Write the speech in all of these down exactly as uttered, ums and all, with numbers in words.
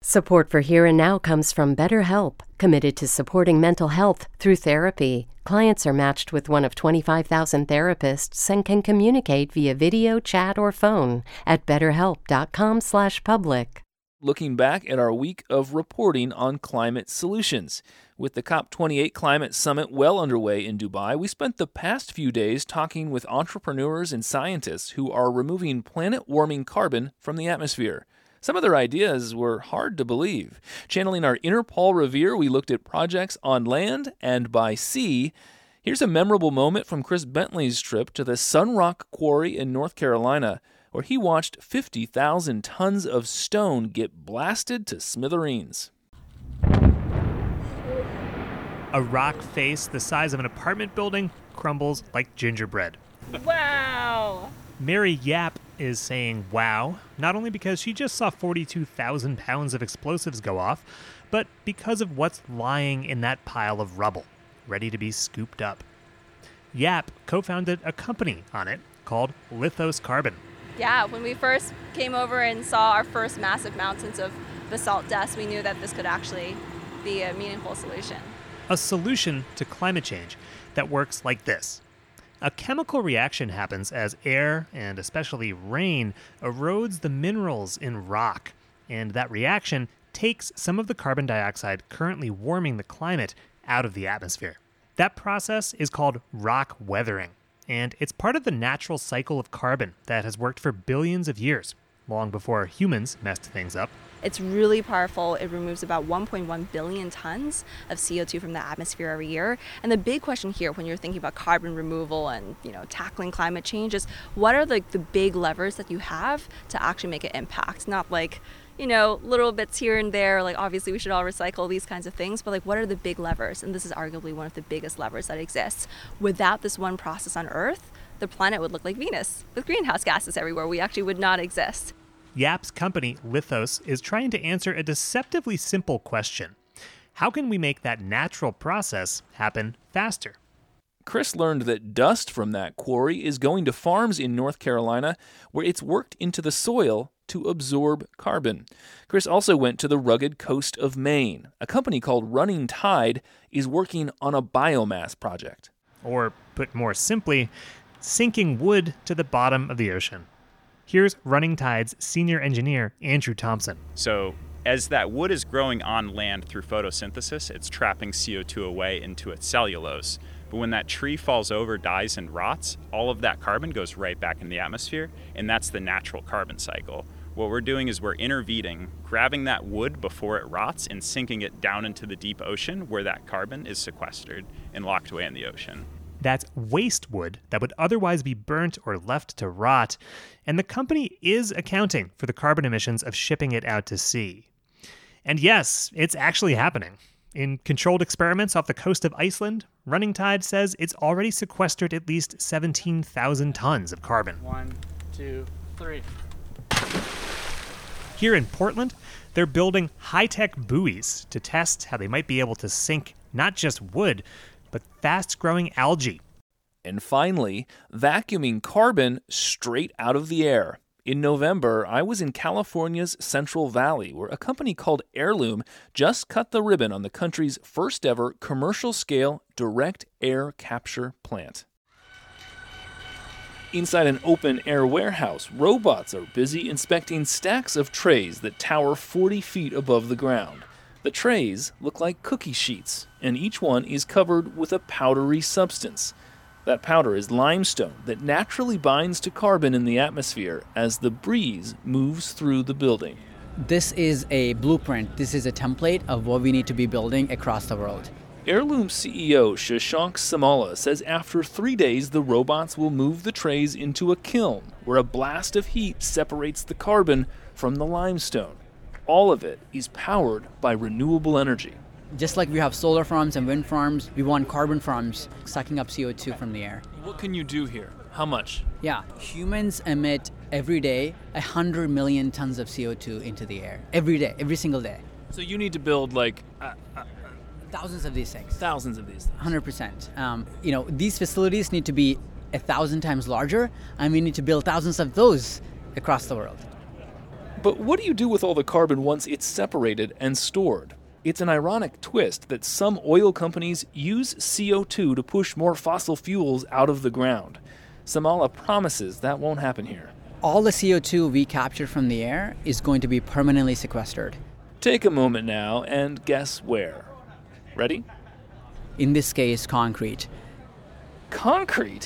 Support for Here and Now comes from BetterHelp, committed to supporting mental health through therapy. Clients are matched with one of twenty-five thousand therapists and can communicate via video, chat, or phone at betterhelp.com slash public. Looking back at our week of reporting on climate solutions. With the COP twenty-eight Climate Summit well underway in Dubai, we spent the past few days talking with entrepreneurs and scientists who are removing planet-warming carbon from the atmosphere. Some of their ideas were hard to believe. Channeling our inner Paul Revere, we looked at projects on land and by sea. Here's a memorable moment from Chris Bentley's trip to the Sunrock Quarry in North Carolina, where he watched fifty thousand tons of stone get blasted to smithereens. A rock face the size of an apartment building crumbles like gingerbread. Wow! Mary Yap is saying wow, not only because she just saw forty-two thousand pounds of explosives go off, but because of what's lying in that pile of rubble, ready to be scooped up. Yap co-founded a company on it called Lithos Carbon. Yeah, when we first came over and saw our first massive mountains of basalt dust, we knew that this could actually be a meaningful solution. A solution to climate change that works like this. A chemical reaction happens as air, and especially rain, erodes the minerals in rock, and that reaction takes some of the carbon dioxide currently warming the climate out of the atmosphere. That process is called rock weathering, and it's part of the natural cycle of carbon that has worked for billions of years, long before humans messed things up. It's really powerful. It removes about one point one billion tons of C O two from the atmosphere every year. And the big question here when you're thinking about carbon removal and, you know, tackling climate change is what are like the big levers that you have to actually make an impact? Not like, you know, little bits here and there, like obviously we should all recycle these kinds of things, but like what are the big levers? And this is arguably one of the biggest levers that exists. Without this one process on Earth, the planet would look like Venus with greenhouse gases everywhere. We actually would not exist. Yap's company, Lithos, is trying to answer a deceptively simple question. How can we make that natural process happen faster? Chris learned that dust from that quarry is going to farms in North Carolina where it's worked into the soil to absorb carbon. Chris also went to the rugged coast of Maine. A company called Running Tide is working on a biomass project. Or, put more simply, sinking wood to the bottom of the ocean. Here's Running Tide's senior engineer, Andrew Thompson. So as that wood is growing on land through photosynthesis, it's trapping C O two away into its cellulose. But when that tree falls over, dies, and rots, all of that carbon goes right back in the atmosphere, and that's the natural carbon cycle. What we're doing is we're intervening, grabbing that wood before it rots and sinking it down into the deep ocean where that carbon is sequestered and locked away in the ocean. That's waste wood that would otherwise be burnt or left to rot, and the company is accounting for the carbon emissions of shipping it out to sea. And yes, it's actually happening. In controlled experiments off the coast of Iceland, Running Tide says it's already sequestered at least seventeen thousand tons of carbon. One, two, three. Here in Portland, they're building high-tech buoys to test how they might be able to sink not just wood, but fast-growing algae. And finally, vacuuming carbon straight out of the air. In November, I was in California's Central Valley, where a company called Heirloom just cut the ribbon on the country's first ever commercial-scale direct air capture plant. Inside an open-air warehouse, robots are busy inspecting stacks of trays that tower forty feet above the ground. The trays look like cookie sheets, and each one is covered with a powdery substance. That powder is limestone that naturally binds to carbon in the atmosphere as the breeze moves through the building. This is a blueprint. This is a template of what we need to be building across the world. Heirloom C E O Shashank Samala says after three days, the robots will move the trays into a kiln where a blast of heat separates the carbon from the limestone. All of it is powered by renewable energy. Just like we have solar farms and wind farms, we want carbon farms sucking up C O two from the air. What can you do here? How much? Yeah, humans emit every day one hundred million tons of C O two into the air. Every day, every single day. So you need to build like... Uh, uh, Thousands of these things. Thousands of these things. one hundred percent. Um, you know, these facilities need to be a thousand times larger, and we need to build thousands of those across the world. But what do you do with all the carbon once it's separated and stored? It's an ironic twist that some oil companies use C O two to push more fossil fuels out of the ground. Samala promises that won't happen here. All the C O two we capture from the air is going to be permanently sequestered. Take a moment now and guess where. Ready? In this case, concrete. Concrete?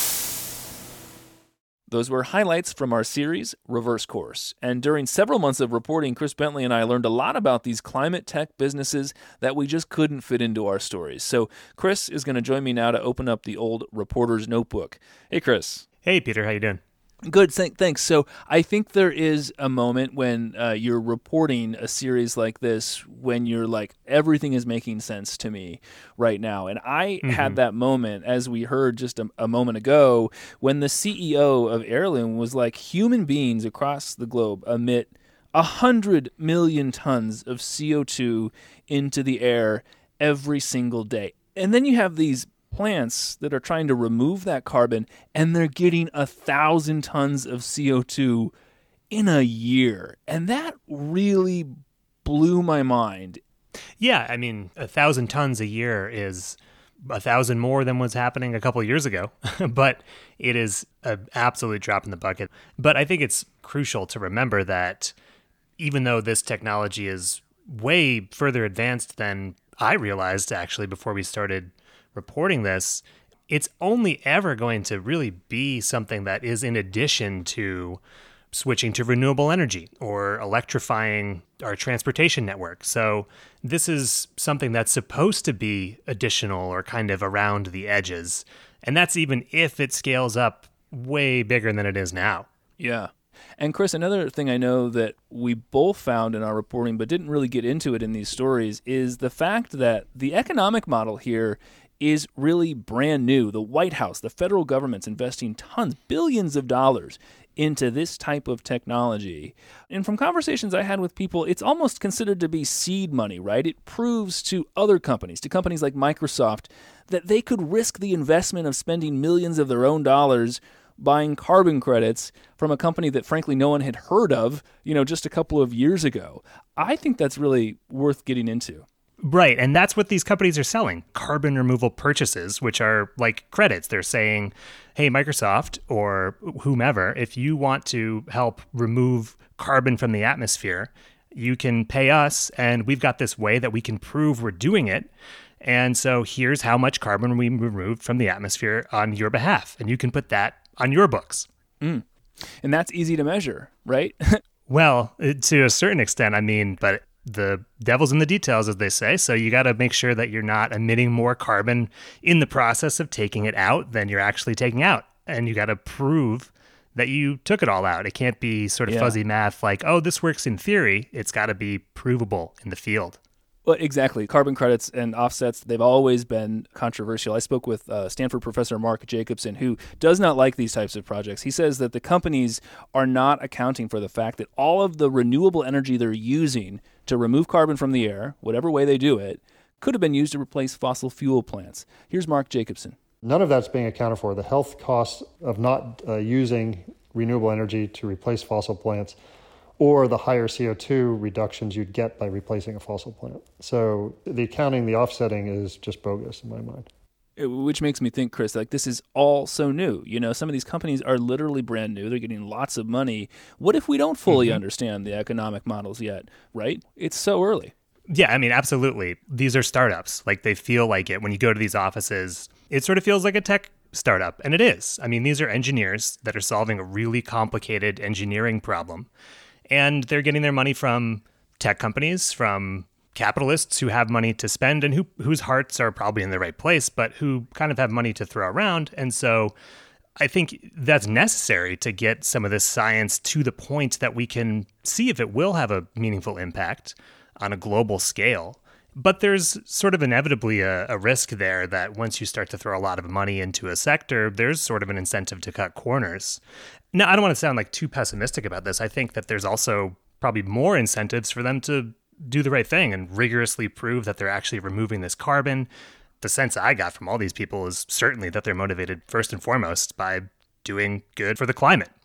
Those were highlights from our series, Reverse Course. And during several months of reporting, Chris Bentley and I learned a lot about these climate tech businesses that we just couldn't fit into our stories. So Chris is going to join me now to open up the old reporter's notebook. Hey, Chris. Hey, Peter, how you doing? Good, th- thanks. So I think there is a moment when uh, you're reporting a series like this when you're like, everything is making sense to me right now. And I mm-hmm. had that moment, as we heard just a, a moment ago, when the C E O of Heirloom was like, human beings across the globe emit one hundred million tons of C O two into the air every single day. And then you have these plants that are trying to remove that carbon, and they're getting a thousand tons of C O two in a year. And that really blew my mind. Yeah, I mean, a thousand tons a year is a thousand more than was happening a couple of years ago, but it is an absolute drop in the bucket. But I think it's crucial to remember that even though this technology is way further advanced than I realized actually before we started reporting this, it's only ever going to really be something that is in addition to switching to renewable energy or electrifying our transportation network. So this is something that's supposed to be additional or kind of around the edges. And that's even if it scales up way bigger than it is now. Yeah. And Chris, another thing I know that we both found in our reporting but didn't really get into it in these stories is the fact that the economic model here is really brand new. The White House, the federal government's investing tons, billions of dollars into this type of technology. And from conversations I had with people, it's almost considered to be seed money, right? It proves to other companies, to companies like Microsoft, that they could risk the investment of spending millions of their own dollars buying carbon credits from a company that frankly no one had heard of, you know, just a couple of years ago. I think that's really worth getting into. Right, and that's what these companies are selling, carbon removal purchases, which are like credits. They're saying, hey, Microsoft or whomever, if you want to help remove carbon from the atmosphere, you can pay us, and we've got this way that we can prove we're doing it. And so here's how much carbon we removed from the atmosphere on your behalf, and you can put that on your books. Mm. And that's easy to measure, right? Well, to a certain extent, I mean, but the devil's in the details, as they say. So you got to make sure that you're not emitting more carbon in the process of taking it out than you're actually taking out. And you got to prove that you took it all out. It can't be sort of yeah. fuzzy math like, oh, this works in theory. It's got to be provable in the field. Well, exactly. Carbon credits and offsets, they've always been controversial. I spoke with uh, Stanford professor Mark Jacobson, who does not like these types of projects. He says that the companies are not accounting for the fact that all of the renewable energy they're using to remove carbon from the air, whatever way they do it, could have been used to replace fossil fuel plants. Here's Mark Jacobson. None of that's being accounted for. The health costs of not uh, using renewable energy to replace fossil plants, or the higher C O two reductions you'd get by replacing a fossil plant. So the accounting, the offsetting is just bogus in my mind. Which makes me think, Chris, like this is all so new. You know, some of these companies are literally brand new. They're getting lots of money. What if we don't fully mm-hmm. understand the economic models yet, right? It's so early. Yeah, I mean, absolutely. These are startups. Like they feel like it. When you go to these offices, it sort of feels like a tech startup. And it is. I mean, these are engineers that are solving a really complicated engineering problem. And they're getting their money from tech companies, from capitalists who have money to spend and who whose hearts are probably in the right place, but who kind of have money to throw around. And so I think that's necessary to get some of this science to the point that we can see if it will have a meaningful impact on a global scale. But there's sort of inevitably a, a risk there that once you start to throw a lot of money into a sector, there's sort of an incentive to cut corners. Now, I don't want to sound like too pessimistic about this. I think that there's also probably more incentives for them to do the right thing and rigorously prove that they're actually removing this carbon. The sense I got from all these people is certainly that they're motivated first and foremost by doing good for the climate.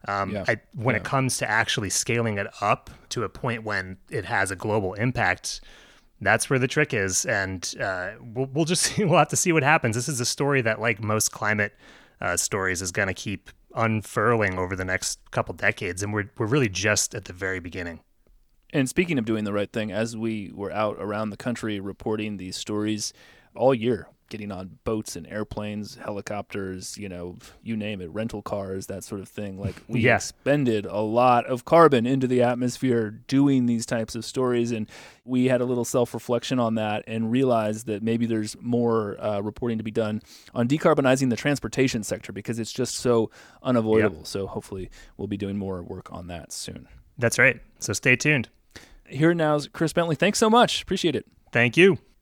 Um, Yeah. I, when Yeah. it comes to actually scaling it up to a point when it has a global impact, that's where the trick is. And uh, we'll, we'll just see, we'll have to see what happens. This is a story that, like most climate uh, stories, is going to keep unfurling over the next couple decades. And we're we're really just at the very beginning. And speaking of doing the right thing, as we were out around the country reporting these stories all year, getting on boats and airplanes, helicopters, you know, you name it, rental cars, that sort of thing. Like we Yeah. expended a lot of carbon into the atmosphere doing these types of stories. And we had a little self-reflection on that and realized that maybe there's more uh, reporting to be done on decarbonizing the transportation sector because it's just so unavoidable. Yep. So hopefully we'll be doing more work on that soon. That's right. So stay tuned. Here now is Chris Bentley. Thanks so much. Appreciate it. Thank you.